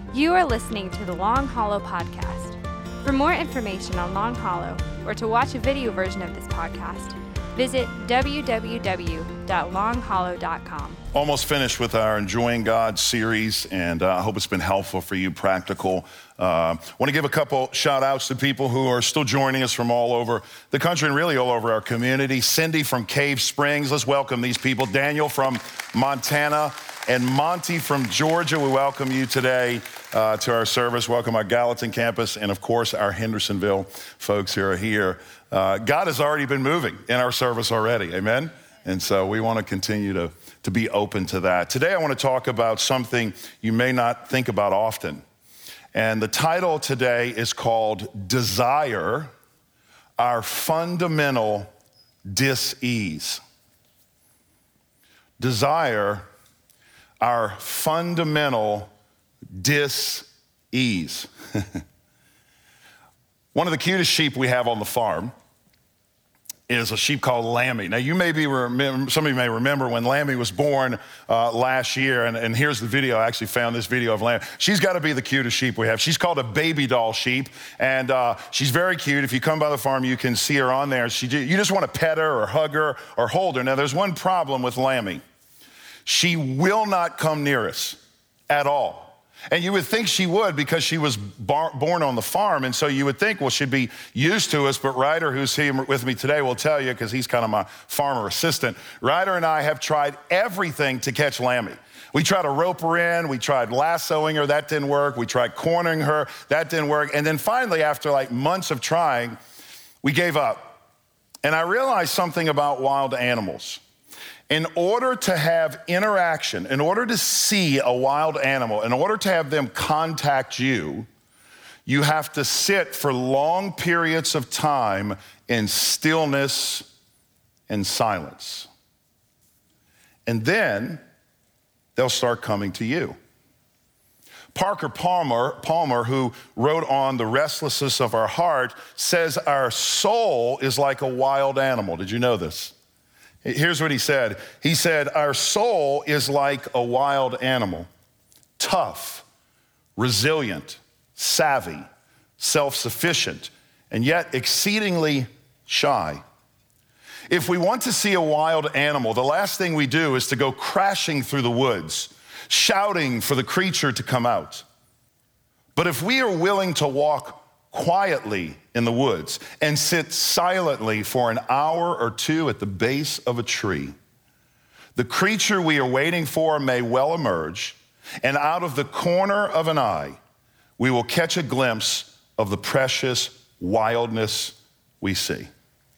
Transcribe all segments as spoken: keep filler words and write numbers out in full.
You are listening to the Long Hollow Podcast. For more information on Long Hollow or to watch a video version of this podcast, visit w w w dot long hollow dot com. Almost finished with our Enjoying God series, and uh, I hope it's been helpful for you, practical. I uh, want to give a couple shout outs to people who are still joining us from all over the country and really all over our community. Cindy from Cave Springs, let's welcome these people. Daniel from Montana and Monty from Georgia, we welcome you today uh, to our service. Welcome our Gallatin campus and of course our Hendersonville folks who are here. Uh, God has already been moving in our service already, amen? And so we want to continue to, to be open to that. Today I want to talk about something you may not think about often. And the title today is called Desire, Our Fundamental Dis-ease. Desire, our fundamental dis-ease. One of the cutest sheep we have on the farm is a sheep called Lammy. Now, you may be, remember, some of you may remember when Lammy was born uh, last year, and, and here's the video. I actually found this video of Lammy. She's got to be the cutest sheep we have. She's called a baby doll sheep, and uh, she's very cute. If you come by the farm, you can see her on there. She, you just want to pet her or hug her or hold her. Now, there's one problem with Lammy. She will not come near us at all. And you would think she would because she was bar- born on the farm, and so you would think, well, she'd be used to us, but Ryder, who's here with me today, will tell you, because he's kind of my farmer assistant, Ryder and I have tried everything to catch Lammy. We tried to rope her in, we tried lassoing her, that didn't work, we tried cornering her, that didn't work, and then finally, after like months of trying, we gave up. And I realized something about wild animals. In order to have interaction, in order to see a wild animal, in order to have them contact you, you have to sit for long periods of time in stillness and silence. And then they'll start coming to you. Parker Palmer, Palmer, who wrote on The Restlessness of Our Heart, says our soul is like a wild animal. Did you know this? Here's what he said. He said, our soul is like a wild animal, tough, resilient, savvy, self-sufficient, and yet exceedingly shy. If we want to see a wild animal, the last thing we do is to go crashing through the woods, shouting for the creature to come out. But if we are willing to walk quietly in the woods and sit silently for an hour or two at the base of a tree, the creature we are waiting for may well emerge, and out of the corner of an eye, we will catch a glimpse of the precious wildness we see.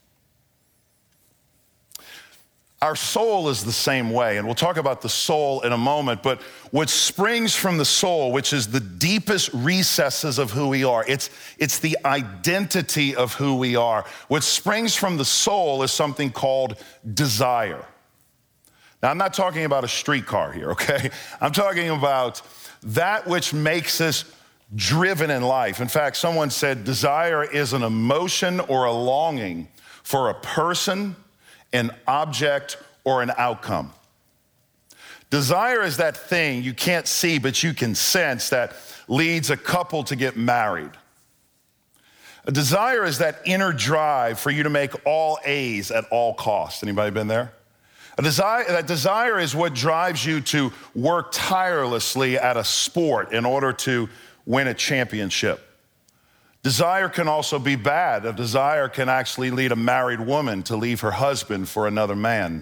Our soul is the same way, and we'll talk about the soul in a moment, but what springs from the soul, which is the deepest recesses of who we are, it's, it's the identity of who we are. What springs from the soul is something called desire. Now, I'm not talking about a streetcar here, okay? I'm talking about that which makes us driven in life. In fact, someone said desire is an emotion or a longing for a person, an object, or an outcome. Desire is that thing you can't see, but you can sense that leads a couple to get married. A desire is that inner drive for you to make all A's at all costs. Anybody been there? A desire, that desire is what drives you to work tirelessly at a sport in order to win a championship. Desire can also be bad. A desire can actually lead a married woman to leave her husband for another man.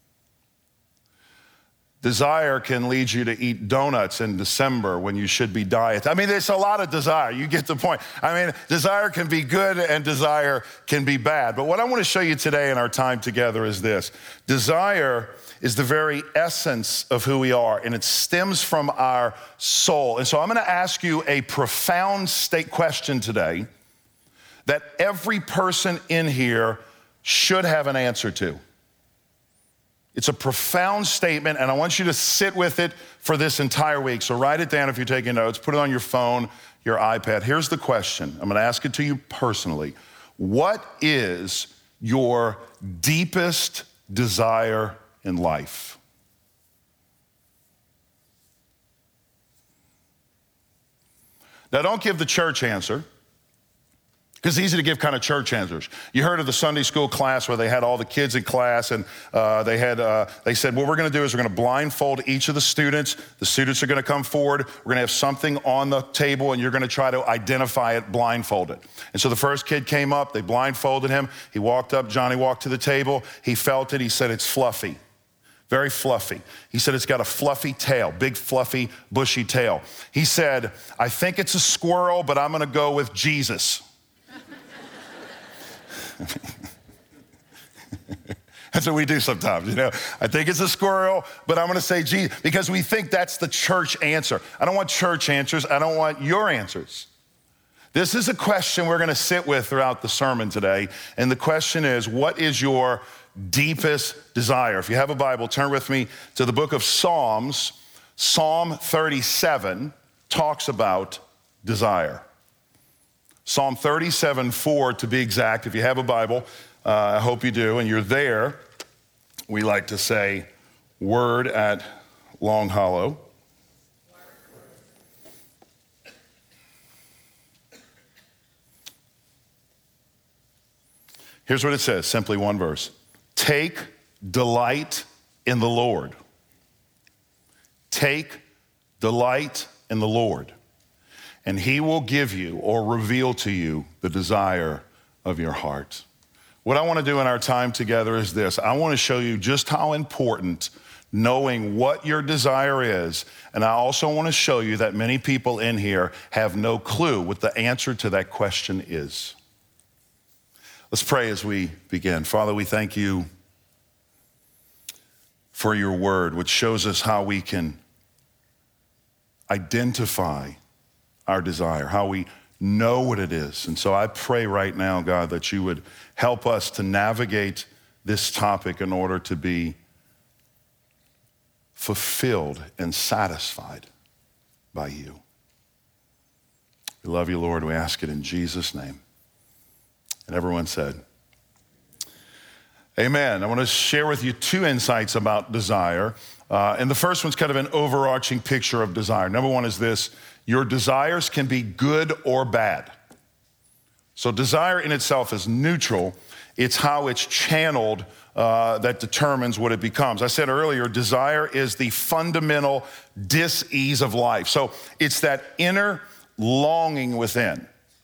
Desire can lead you to eat donuts in December when you should be dieting. I mean, there's a lot of desire. You get the point. I mean, desire can be good and desire can be bad. But what I want to show you today in our time together is this. Desire is the very essence of who we are, and it stems from our soul. And so I'm going to ask you a profound state question today that every person in here should have an answer to. It's a profound statement, and I want you to sit with it for this entire week. So write it down if you're taking notes, put it on your phone, your iPad. Here's the question. I'm going to ask it to you personally. What is your deepest desire in life? Now, don't give the church answer, because it's easy to give kind of church answers. You heard of the Sunday school class where they had all the kids in class, and uh, they had uh, they said, what we're going to do is we're going to blindfold each of the students. The students are going to come forward. We're going to have something on the table, and you're going to try to identify it blindfolded. And so the first kid came up. They blindfolded him. He walked up. Johnny walked to the table. He felt it. He said, it's fluffy. Very fluffy. He said, it's got a fluffy tail, big, fluffy, bushy tail. He said, I think it's a squirrel, but I'm going to go with Jesus. That's what we do sometimes, you know. I think it's a squirrel, but I'm going to say Jesus, because we think that's the church answer. I don't want church answers. I don't want your answers. This is a question we're going to sit with throughout the sermon today, and the question is, what is your deepest desire? If you have a Bible, turn with me to the book of Psalms. Psalm thirty-seven talks about desire. Psalm thirty-seven four to be exact. If you have a Bible, uh, I hope you do, and you're there, we like to say word at Long Hollow. Here's what it says, simply one verse. Take delight in the Lord. Take delight in the Lord, and he will give you or reveal to you the desire of your heart. What I want to do in our time together is this. I want to show you just how important knowing what your desire is, and I also want to show you that many people in here have no clue what the answer to that question is. Let's pray as we begin. Father, we thank you for your word, which shows us how we can identify our desire, how we know what it is. And so I pray right now, God, that you would help us to navigate this topic in order to be fulfilled and satisfied by you. We love you, Lord. We ask it in Jesus' name. And everyone said, amen. I want to share with you two insights about desire. Uh, and the first one's kind of an overarching picture of desire. Number one is this: your desires can be good or bad. So desire in itself is neutral. It's how it's channeled uh, that determines what it becomes. I said earlier, desire is the fundamental dis-ease of life. So it's that inner longing within.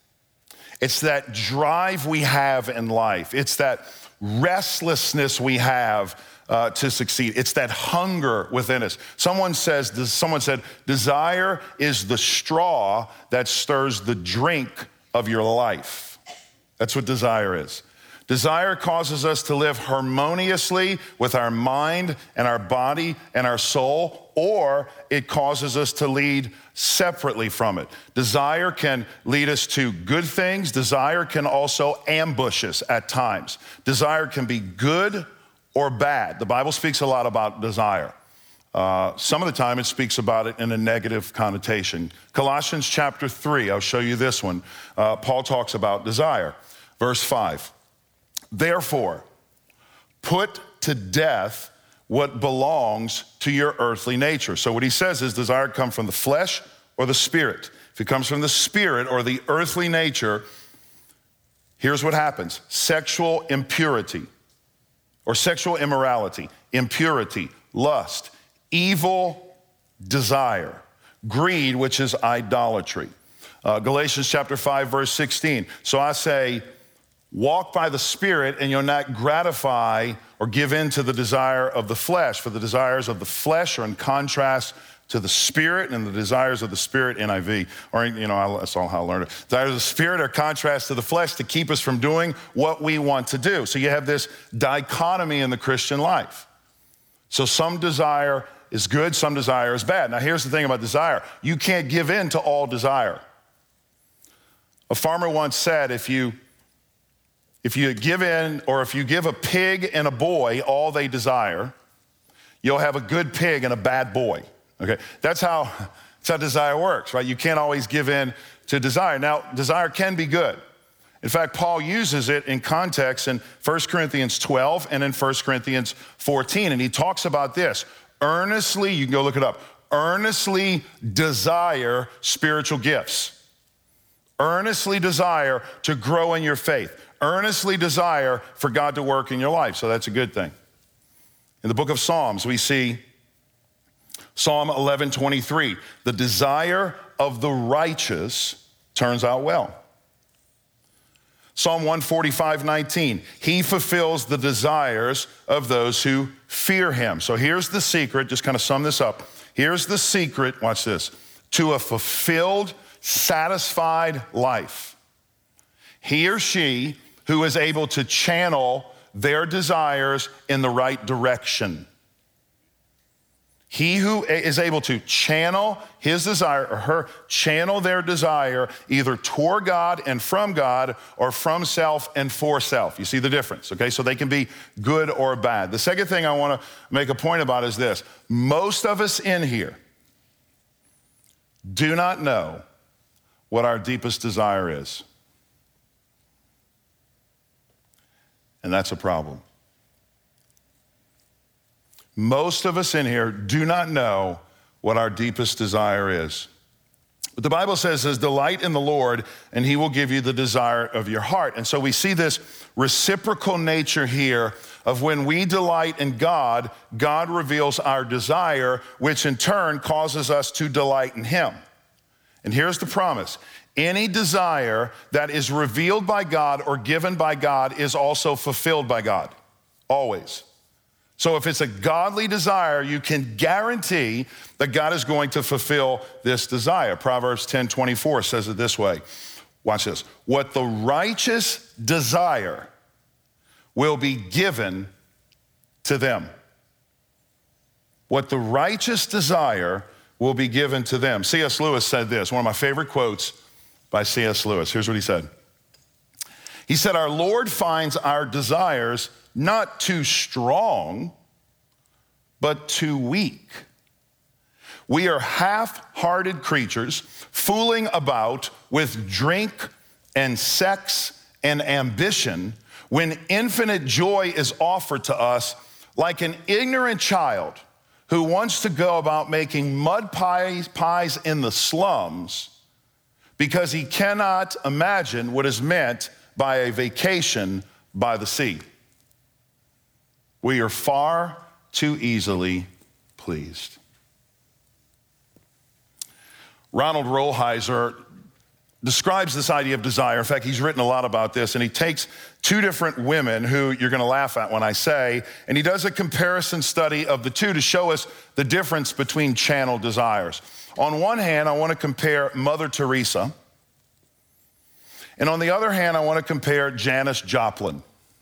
It's that drive we have in life. It's that restlessness we have uh, to succeed. It's that hunger within us. Someone says, someone said, desire is the straw that stirs the drink of your life. That's what desire is. Desire causes us to live harmoniously with our mind and our body and our soul, or it causes us to lead separately from it. Desire can lead us to good things. Desire can also ambush us at times. Desire can be good or bad. The Bible speaks a lot about desire. Uh, some of the time it speaks about it in a negative connotation. Colossians chapter three, I'll show you this one. Uh, Paul talks about desire. Verse five. Therefore, put to death what belongs to your earthly nature. So what he says is, desire come from the flesh or the spirit. If it comes from the spirit or the earthly nature, here's what happens. Sexual impurity or sexual immorality, impurity, lust, evil desire, greed, which is idolatry. Uh, Galatians chapter five, verse sixteen. So I say, walk by the Spirit, and you'll not gratify or give in to the desire of the flesh. For the desires of the flesh are in contrast to the Spirit, and the desires of the Spirit, N I V, or, you know, that's all how I learned it. Desires of the Spirit are contrast to the flesh to keep us from doing what we want to do. So you have this dichotomy in the Christian life. So some desire is good, some desire is bad. Now here's the thing about desire. You can't give in to all desire. A farmer once said, if you If you give in, or if you give a pig and a boy all they desire, you'll have a good pig and a bad boy, okay? That's how, that's how desire works, right? You can't always give in to desire. Now, desire can be good. In fact, Paul uses it in context in First Corinthians twelve and in First Corinthians fourteen, and he talks about this. Earnestly, you can go look it up, earnestly desire spiritual gifts. Earnestly desire to grow in your faith. Earnestly desire for God to work in your life. So that's a good thing. In the book of Psalms, we see Psalm eleven twenty-three. The desire of the righteous turns out well. Psalm one forty-five nineteen. He fulfills the desires of those who fear him. So here's the secret. Just kind of sum this up. Here's the secret. Watch this. To a fulfilled, satisfied life. He or she who is able to channel their desires in the right direction. He who is able to channel his desire, or her, channel their desire either toward God and from God, or from self and for self. You see the difference, okay? So they can be good or bad. The second thing I want to make a point about is this. Most of us in here do not know what our deepest desire is. And that's a problem. Most of us in here do not know what our deepest desire is. But the Bible says, says, delight in the Lord, and he will give you the desire of your heart. And so we see this reciprocal nature here of when we delight in God, God reveals our desire, which in turn causes us to delight in him. And here's the promise. Any desire that is revealed by God or given by God is also fulfilled by God, always. So if it's a godly desire, you can guarantee that God is going to fulfill this desire. Proverbs ten twenty-four says it this way. Watch this. What the righteous desire will be given to them. What the righteous desire will be given to them. C S Lewis said this, one of my favorite quotes by C S Lewis. Here's what he said. He said, our Lord finds our desires not too strong, but too weak. We are half-hearted creatures fooling about with drink and sex and ambition when infinite joy is offered to us, like an ignorant child who wants to go about making mud pies, pies in the slums because he cannot imagine what is meant by a vacation by the sea. We are far too easily pleased. Ronald Rolheiser describes this idea of desire. In fact, he's written a lot about this, and he takes two different women who you're going to laugh at when I say, and he does a comparison study of the two to show us the difference between channeled desires. On one hand, I want to compare Mother Teresa, and on the other hand, I want to compare Janis Joplin.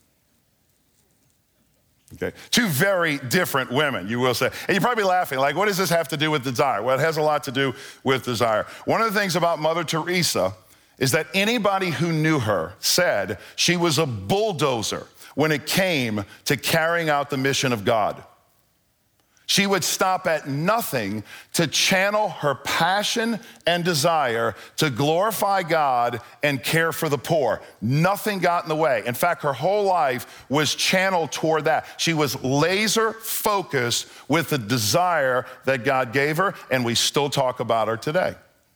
Okay, two very different women, you will say. And you're probably laughing, like, what does this have to do with desire? Well, it has a lot to do with desire. One of the things about Mother Teresa is that anybody who knew her said she was a bulldozer when it came to carrying out the mission of God. She would stop at nothing to channel her passion and desire to glorify God and care for the poor. Nothing got in the way. In fact, her whole life was channeled toward that. She was laser focused with the desire that God gave her, and we still talk about her today.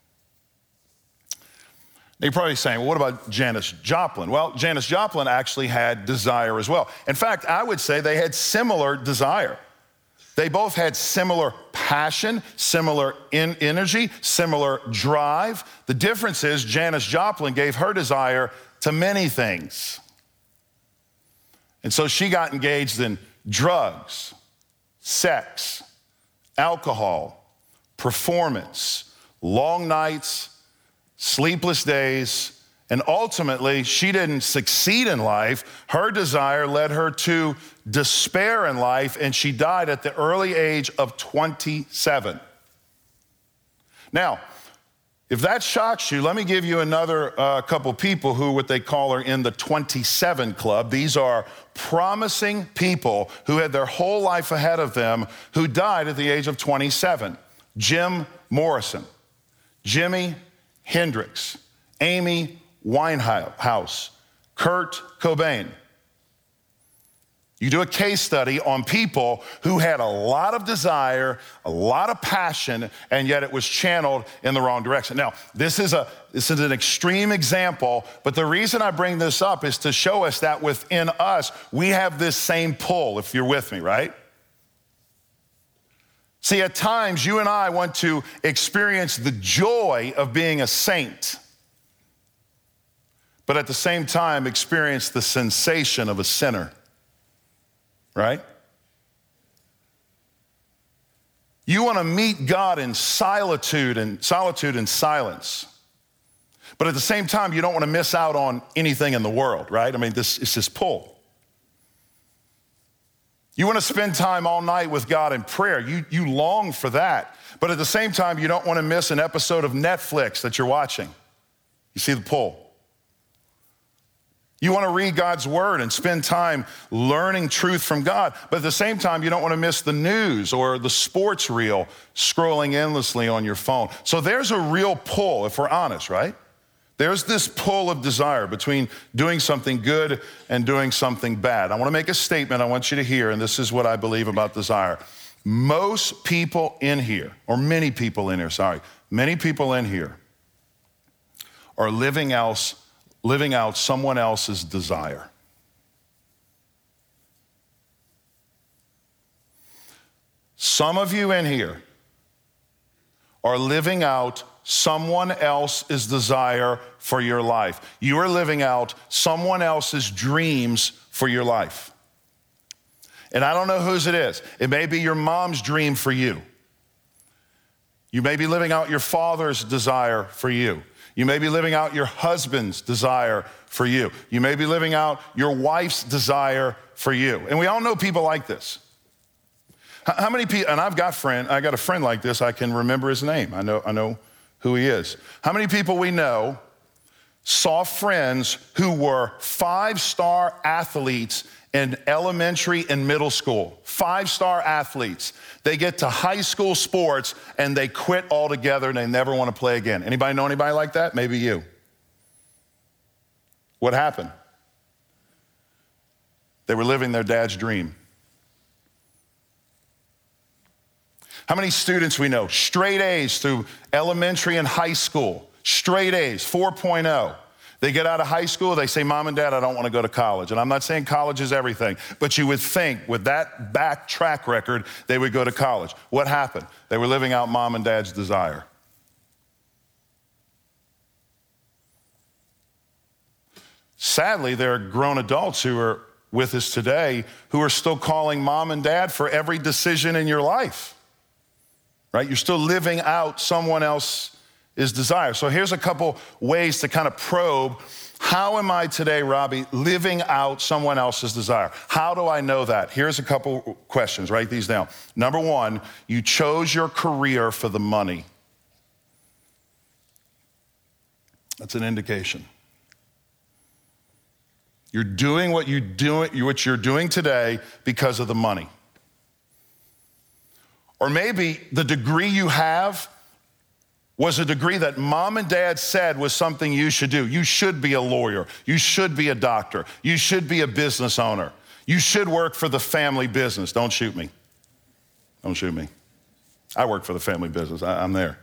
You're probably saying, well, what about Janis Joplin? Well, Janis Joplin actually had desire as well. In fact, I would say they had similar desire. They both had similar passion, similar in energy, similar drive. The difference is Janis Joplin gave her desire to many things. And so she got engaged in drugs, sex, alcohol, performance, long nights, sleepless days, and ultimately, she didn't succeed in life. Her desire led her to despair in life, and she died at the early age of twenty-seven. Now, if that shocks you, let me give you another uh, couple people who what they call are in the twenty-seven club. These are promising people who had their whole life ahead of them who died at the age of twenty-seven. Jim Morrison, Jimi Hendrix, Amy Winehouse, Kurt Cobain. You do a case study on people who had a lot of desire, a lot of passion, and yet it was channeled in the wrong direction. Now, this is a this is an extreme example, but the reason I bring this up is to show us that within us, we have this same pull, if you're with me, right? See, at times, you and I want to experience the joy of being a saint, but at the same time, experience the sensation of a sinner. Right? You want to meet God in solitude and solitude and silence. But at the same time, you don't want to miss out on anything in the world, right? I mean, this it's this pull. You want to spend time all night with God in prayer. You, you long for that. But at the same time, you don't want to miss an episode of Netflix that you're watching. You see the pull. You want to read God's word and spend time learning truth from God, but at the same time, you don't want to miss the news or the sports reel scrolling endlessly on your phone. So there's a real pull, if we're honest, right? There's this pull of desire between doing something good and doing something bad. I want to make a statement I want you to hear, and this is what I believe about desire. Most people in here, or many people in here, sorry, many people in here are living else. living out someone else's desire. Some of you in here are living out someone else's desire for your life. You are living out someone else's dreams for your life. And I don't know whose it is. It may be your mom's dream for you. You may be living out your father's desire for you. You may be living out your husband's desire for you. You may be living out your wife's desire for you. And we all know people like this. How many people, and I've got friend, I got a friend like this, I can remember his name. I know, I know who he is. How many people we know saw friends who were five-star athletes in elementary and middle school, five-star athletes. They get to high school sports and they quit altogether and they never want to play again. Anybody know anybody like that? Maybe you. What happened? They were living their dad's dream. How many students we know? Straight A's through elementary and high school. Straight A's, four point oh. They get out of high school, they say, Mom and Dad, I don't want to go to college. And I'm not saying college is everything, but you would think with that back track record, they would go to college. What happened? They were living out Mom and Dad's desire. Sadly, there are grown adults who are with us today who are still calling Mom and Dad for every decision in your life, right? You're still living out someone else's is desire. So here's a couple ways to kind of probe, how am I today, Robbie, living out someone else's desire? How do I know that? Here's a couple questions, write these down. Number one, you chose your career for the money. That's an indication. You're doing what you do, what you're doing today because of the money. Or maybe the degree you have was a degree that Mom and Dad said was something you should do. You should be a lawyer. You should be a doctor. You should be a business owner. You should work for the family business. Don't shoot me. Don't shoot me. I work for the family business. I, I'm there.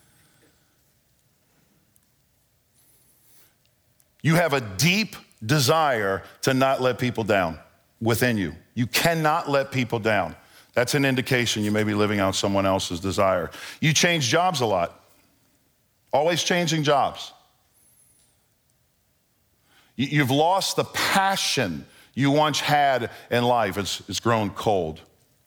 You have a deep desire to not let people down within you. You cannot let people down. That's an indication you may be living out someone else's desire. You change jobs a lot. Always changing jobs. You've lost the passion you once had in life. It's, it's grown cold.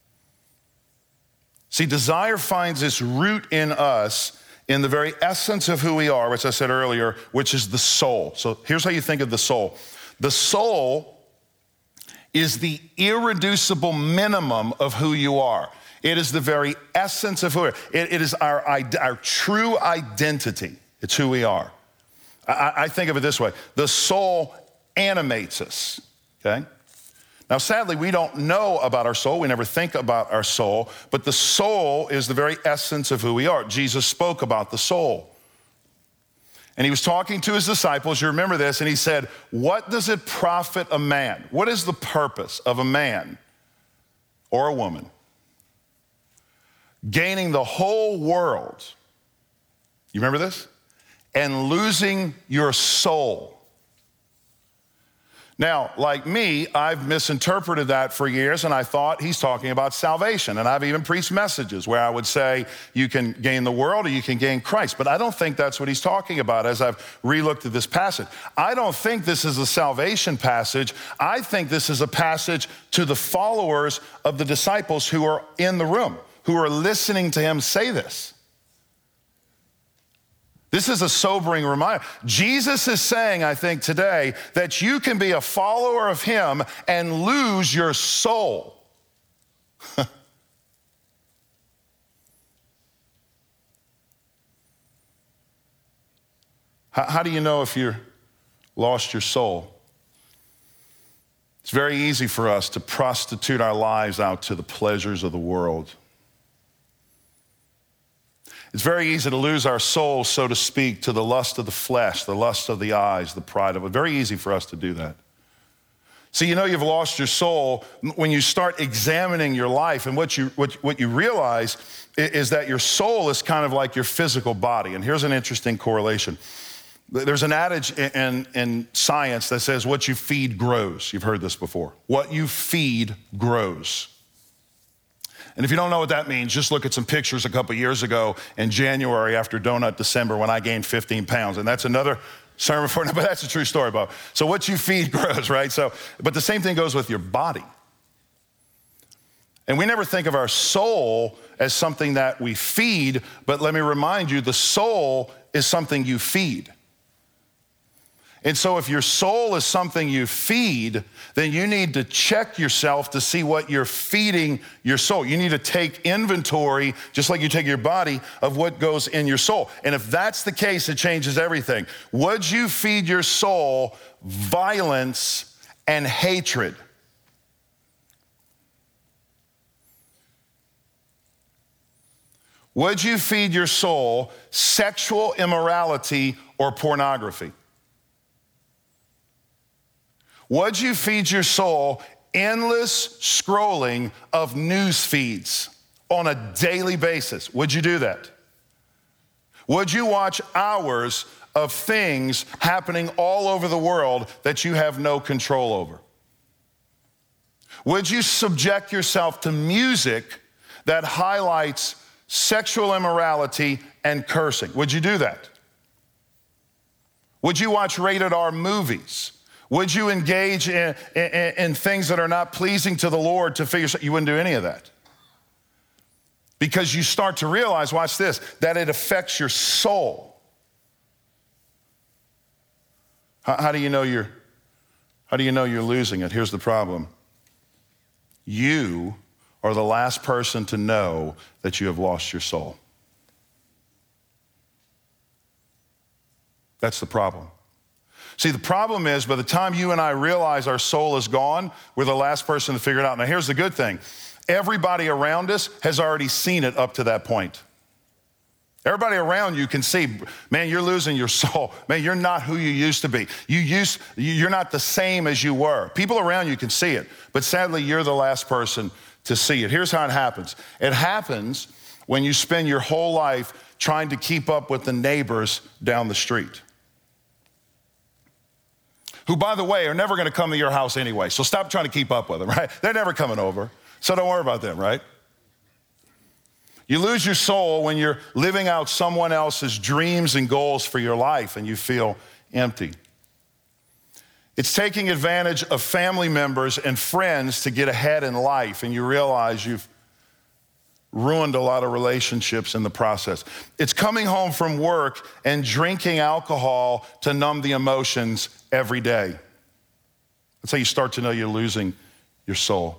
See, desire finds its root in us in the very essence of who we are, which I said earlier, which is the soul. So here's how you think of the soul. The soul is the irreducible minimum of who you are. It is the very essence of who we are. It, it is our, our true identity. It's who we are. I, I think of it this way. The soul animates us, okay? Now, sadly, we don't know about our soul. We never think about our soul. But the soul is the very essence of who we are. Jesus spoke about the soul. And he was talking to his disciples, you remember this, and he said, what does it profit a man? What is the purpose of a man or a woman gaining the whole world? You remember this? And losing your soul. Now, like me, I've misinterpreted that for years, and I thought he's talking about salvation. And I've even preached messages where I would say you can gain the world or you can gain Christ. But I don't think that's what he's talking about as I've relooked at this passage. I don't think this is a salvation passage. I think this is a passage to the followers of the disciples who are in the room, who are listening to him say this. This is a sobering reminder. Jesus is saying, I think today, that you can be a follower of him and lose your soul. how, how do you know if you lost your soul? It's very easy for us to prostitute our lives out to the pleasures of the world. It's very easy to lose our soul, so to speak, to the lust of the flesh, the lust of the eyes, the pride of it. Very easy for us to do that. See, you know you've lost your soul when you start examining your life, and what you, what, what you realize is that your soul is kind of like your physical body. And here's an interesting correlation. There's an adage in, in science that says what you feed grows. You've heard this before. What you feed grows. And if you don't know what that means, just look at some pictures a couple years ago in January after Donut December when I gained fifteen pounds. And that's another sermon for now, but that's a true story, Bob. So what you feed grows, right? So, but the same thing goes with your body. And we never think of our soul as something that we feed, but let me remind you, the soul is something you feed. And so if your soul is something you feed, then you need to check yourself to see what you're feeding your soul. You need to take inventory, just like you take your body, of what goes in your soul. And if that's the case, it changes everything. Would you feed your soul violence and hatred? Would you feed your soul sexual immorality or pornography? Would you feed your soul endless scrolling of news feeds on a daily basis? Would you do that? Would you watch hours of things happening all over the world that you have no control over? Would you subject yourself to music that highlights sexual immorality and cursing? Would you do that? Would you watch rated R movies? Would you engage in, in, in things that are not pleasing to the Lord to figure out? You wouldn't do any of that. Because you start to realize, watch this, that it affects your soul. How, how do you know you're, how do you know you're losing it? Here's the problem. You are the last person to know that you have lost your soul. That's the problem. See, the problem is by the time you and I realize our soul is gone, we're the last person to figure it out. Now, here's the good thing. Everybody around us has already seen it up to that point. Everybody around you can see, man, you're losing your soul. Man, you're not who you used to be. You used, you're not the same as you were. People around you can see it, but sadly, you're the last person to see it. Here's how it happens. It happens when you spend your whole life trying to keep up with the neighbors down the street, who, by the way, are never going to come to your house anyway. So stop trying to keep up with them, right? They're never coming over. So don't worry about them, right? You lose your soul when you're living out someone else's dreams and goals for your life and you feel empty. It's taking advantage of family members and friends to get ahead in life, and you realize you've ruined a lot of relationships in the process. It's coming home from work and drinking alcohol to numb the emotions every day. That's how you start to know you're losing your soul.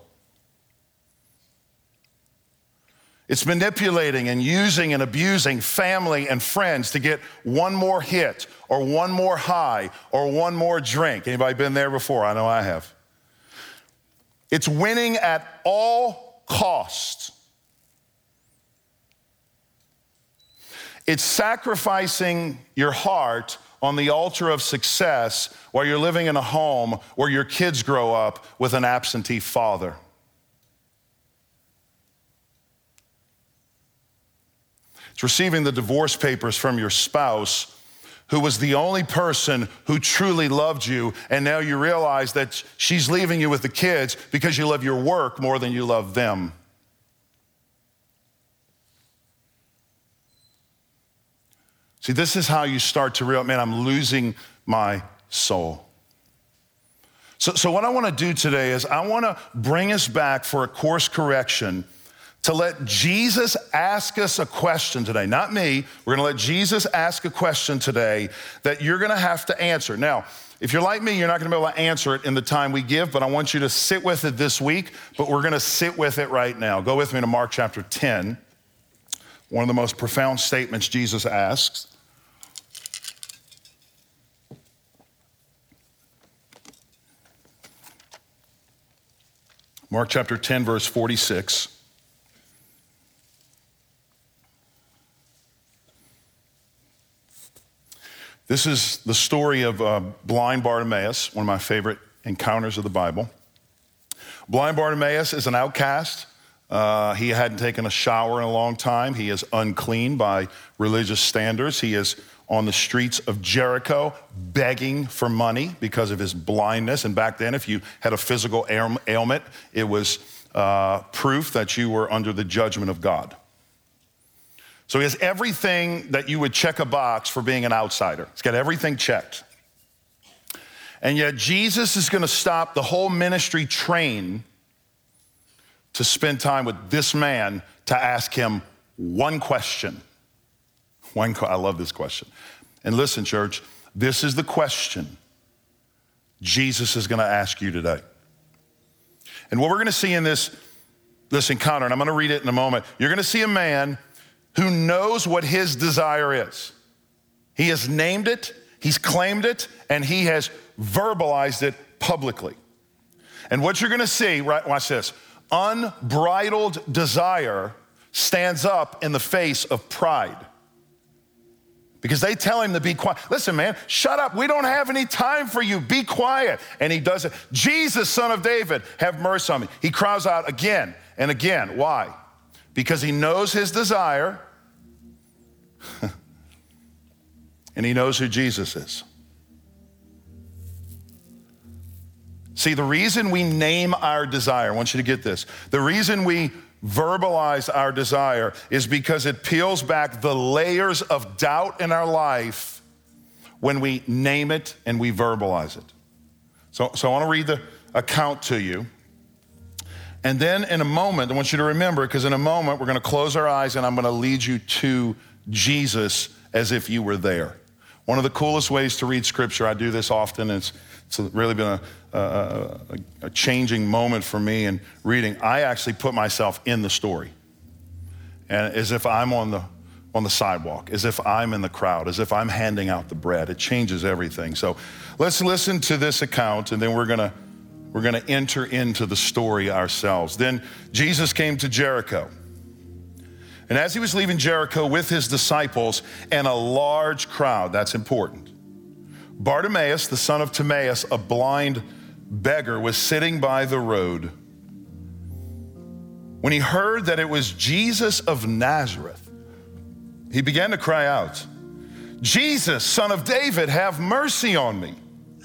It's manipulating and using and abusing family and friends to get one more hit or one more high or one more drink. Anybody been there before? I know I have. It's winning at all costs. It's sacrificing your heart on the altar of success while you're living in a home where your kids grow up with an absentee father. It's receiving the divorce papers from your spouse who was the only person who truly loved you, and now you realize that she's leaving you with the kids because you love your work more than you love them. See, this is how you start to realize, man, I'm losing my soul. So, so what I want to do today is I want to bring us back for a course correction to let Jesus ask us a question today. Not me. We're going to let Jesus ask a question today that you're going to have to answer. Now, if you're like me, you're not going to be able to answer it in the time we give, but I want you to sit with it this week, but we're going to sit with it right now. Go with me to Mark chapter ten, one of the most profound statements Jesus asks. Mark chapter ten, verse forty-six. This is the story of uh, blind Bartimaeus, one of my favorite encounters of the Bible. Blind Bartimaeus is an outcast. Uh, he hadn't taken a shower in a long time. He is unclean by religious standards. He is on the streets of Jericho begging for money because of his blindness. And back then, if you had a physical ailment, it was uh, proof that you were under the judgment of God. So he has everything that you would check a box for being an outsider. He's got everything checked. And yet Jesus is going to stop the whole ministry train to spend time with this man to ask him one question. One, I love this question. And listen, church, this is the question Jesus is going to ask you today. And what we're going to see in this, this encounter, and I'm going to read it in a moment, you're going to see a man who knows what his desire is. He has named it, he's claimed it, and he has verbalized it publicly. And what you're gonna see, right, watch this, unbridled desire stands up in the face of pride. Because they tell him to be quiet. Listen, man, shut up. We don't have any time for you. Be quiet. And he does it. Jesus, Son of David, have mercy on me. He cries out again and again. Why? Because he knows his desire and he knows who Jesus is. See, the reason we name our desire, I want you to get this, the reason we verbalize our desire is because it peels back the layers of doubt in our life when we name it and we verbalize it. So, so I want to read the account to you. And then in a moment, I want you to remember, because in a moment, we're going to close our eyes and I'm going to lead you to Jesus as if you were there. One of the coolest ways to read scripture, I do this often, it's, it's really been a, a, a, a changing moment for me in reading. I actually put myself in the story, and as if I'm on the, on the sidewalk, as if I'm in the crowd, as if I'm handing out the bread. It changes everything. So let's listen to this account, and then we're going to We're going to enter into the story ourselves. Then Jesus came to Jericho. And as he was leaving Jericho with his disciples and a large crowd, that's important, Bartimaeus, the son of Timaeus, a blind beggar, was sitting by the road. When he heard that it was Jesus of Nazareth, he began to cry out, "Jesus, Son of David, have mercy on me."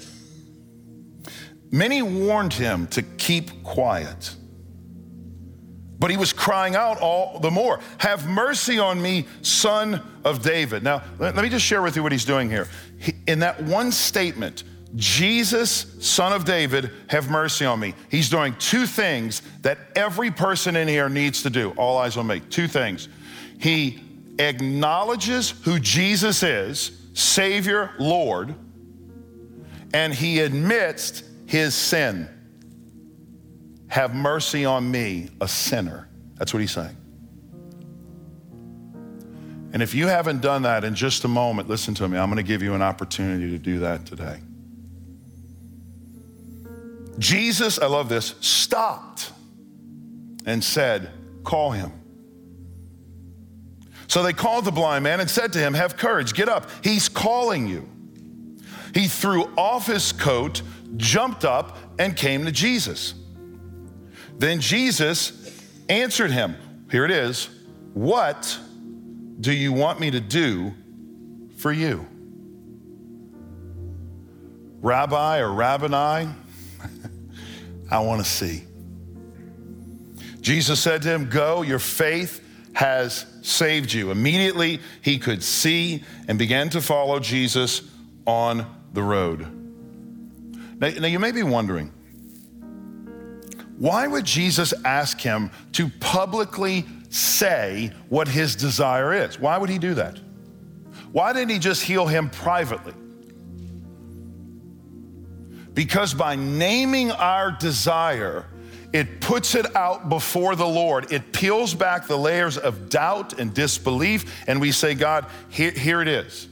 Many warned him to keep quiet, but he was crying out all the more, "Have mercy on me, Son of David." Now, let, let me just share with you what he's doing here. He, in that one statement, Jesus, Son of David, have mercy on me, he's doing two things that every person in here needs to do. All eyes on me. Two things. He acknowledges who Jesus is, Savior, Lord, and he admits his sin. Have mercy on me, a sinner. That's what he's saying. And if you haven't done that in just a moment, listen to me, I'm gonna give you an opportunity to do that today. Jesus, I love this, stopped and said, "Call him." So they called the blind man and said to him, "Have courage, get up, he's calling you." He threw off his coat, jumped up, and came to Jesus. Then Jesus answered him, here it is, what do you want me to do for you? Rabbi or Rabboni, I want to see. Jesus said to him, go, your faith has saved you. Immediately he could see and began to follow Jesus on the road. Now, now you may be wondering, why would Jesus ask him to publicly say what his desire is? Why would he do that? Why didn't he just heal him privately? Because by naming our desire, it puts it out before the Lord. It peels back the layers of doubt and disbelief, and we say, God, here, here it is.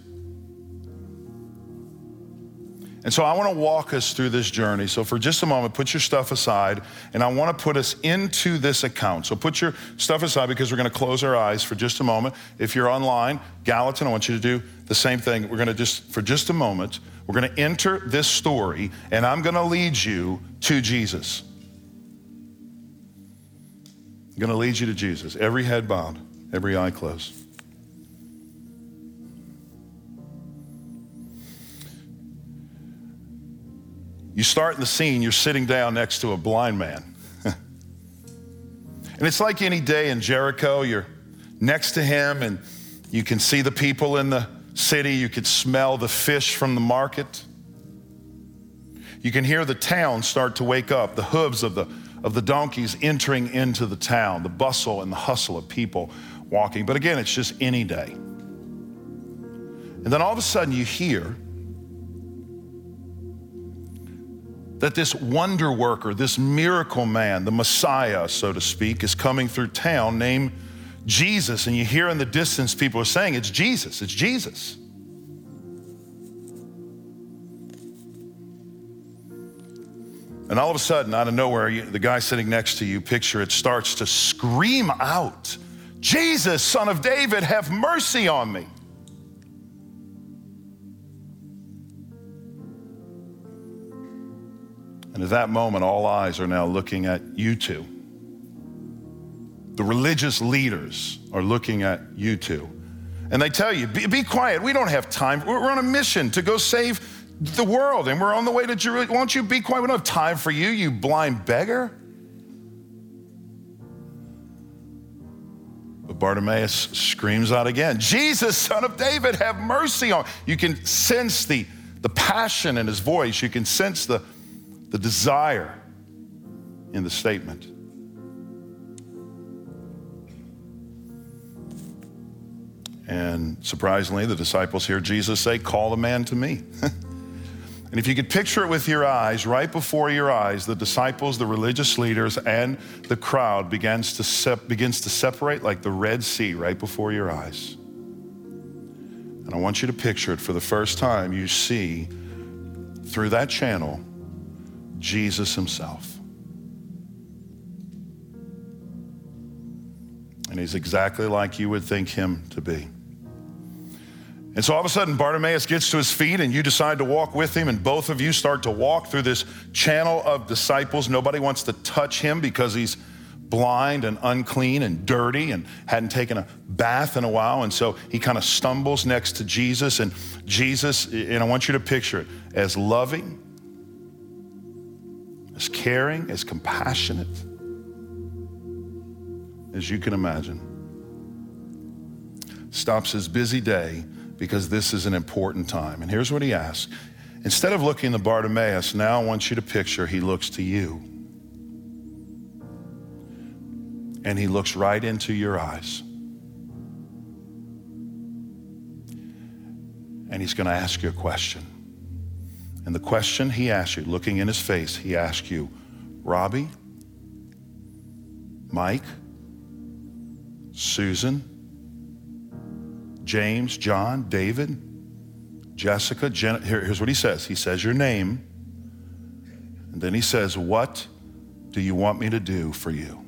And so I want to walk us through this journey. So for just a moment, put your stuff aside, and I want to put us into this account. So put your stuff aside because we're going to close our eyes for just a moment. If you're online, Gallatin, I want you to do the same thing. We're going to just, for just a moment, we're going to enter this story, and I'm going to lead you to Jesus. I'm going to lead you to Jesus. Every head bowed, every eye closed. You start in the scene, you're sitting down next to a blind man. And it's like any day in Jericho, you're next to him and you can see the people in the city, you could smell the fish from the market. You can hear the town start to wake up, the hooves of the, of the donkeys entering into the town, the bustle and the hustle of people walking. But again, it's just any day. And then all of a sudden you hear that this wonder worker, this miracle man, the Messiah, so to speak, is coming through town named Jesus. And you hear in the distance people are saying, it's Jesus, it's Jesus. And all of a sudden, out of nowhere, you, the guy sitting next to you, picture it, starts to scream out, Jesus, Son of David, have mercy on me. And at that moment, all eyes are now looking at you two. The religious leaders are looking at you two. And they tell you, be, be quiet, we don't have time. We're on a mission to go save the world, and we're on the way to Jerusalem. Won't you be quiet? We don't have time for you, you blind beggar. But Bartimaeus screams out again, Jesus, Son of David, have mercy on me. You can sense the, the passion in his voice. You can sense the the desire in the statement. And surprisingly, the disciples hear Jesus say, call the man to me. And if you could picture it with your eyes, right before your eyes, the disciples, the religious leaders, and the crowd begins to, sep- begins to separate like the Red Sea right before your eyes. And I want you to picture it for the first time. You see through that channel Jesus himself. And he's exactly like you would think him to be. And so all of a sudden, Bartimaeus gets to his feet and you decide to walk with him, and both of you start to walk through this channel of disciples. Nobody wants to touch him because he's blind and unclean and dirty and hadn't taken a bath in a while. And so he kind of stumbles next to Jesus, and Jesus, and I want you to picture it, as loving, as caring, as compassionate as you can imagine, stops his busy day because this is an important time. And here's what he asks. Instead of looking to Bartimaeus, now I want you to picture he looks to you. And he looks right into your eyes. And he's going to ask you a question. And the question he asks you, looking in his face, he asks you, Robbie, Mike, Susan, James, John, David, Jessica, Jen, here, here's what he says. He says your name, and then he says, what do you want me to do for you?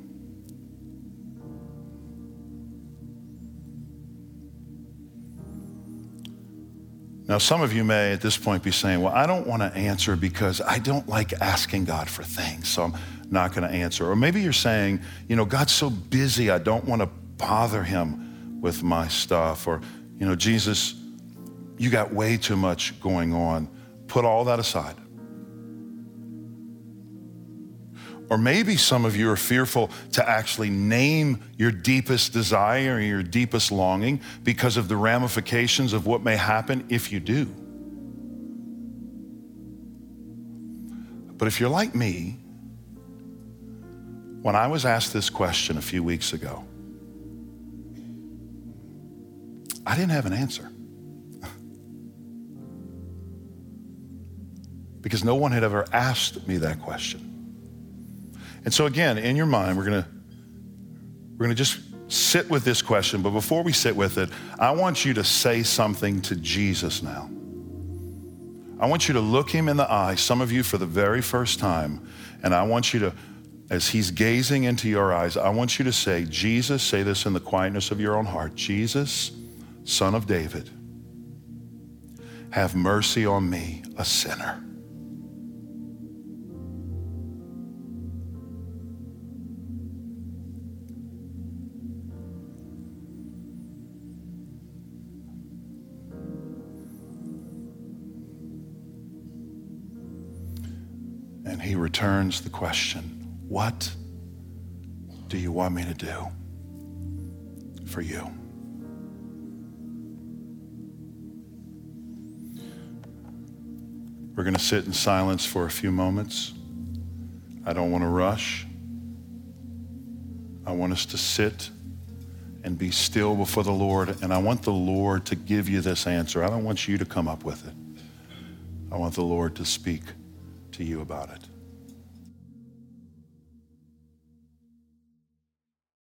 Now, some of you may at this point be saying, well, I don't want to answer because I don't like asking God for things, so I'm not going to answer. Or maybe you're saying, you know, God's so busy, I don't want to bother him with my stuff. Or, you know, Jesus, you got way too much going on. Put all that aside. Or maybe some of you are fearful to actually name your deepest desire or your deepest longing because of the ramifications of what may happen if you do. But if you're like me, when I was asked this question a few weeks ago, I didn't have an answer. Because no one had ever asked me that question. And so again, in your mind, we're gonna we're gonna just sit with this question, but before we sit with it, I want you to say something to Jesus now. I want you to look him in the eye, some of you for the very first time, and I want you to, as he's gazing into your eyes, I want you to say, Jesus, say this in the quietness of your own heart, Jesus, Son of David, have mercy on me, a sinner. And he returns the question, what do you want me to do for you? We're going to sit in silence for a few moments. I don't want to rush. I want us to sit and be still before the Lord, and I want the Lord to give you this answer. I don't want you to come up with it. I want the Lord to speak to you about it.